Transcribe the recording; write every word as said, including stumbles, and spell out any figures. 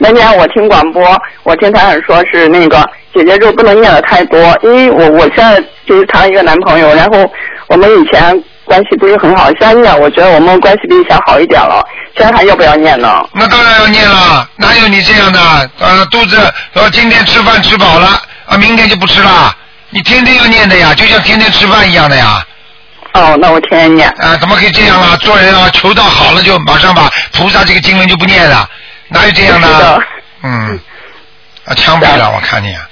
前天我听广播，我听台长说是那个姐姐咒不能念的太多，因为我我现在就是谈了一个男朋友，然后我们以前关系不是很好，现在念我觉得我们关系比以前好一点了，现在还要不要念呢？ 那当然要念了，哪有你这样的？呃，肚子呃今天吃饭吃饱了啊，明天就不吃了，你天天要念的呀，就像天天吃饭一样的呀。 哦，那我天天念。 啊，怎么可以这样啊？做人啊，求到好了就马上把菩萨这个经文就不念了，哪有这样的？ 是的。 嗯，啊，枪毙了，我看你啊。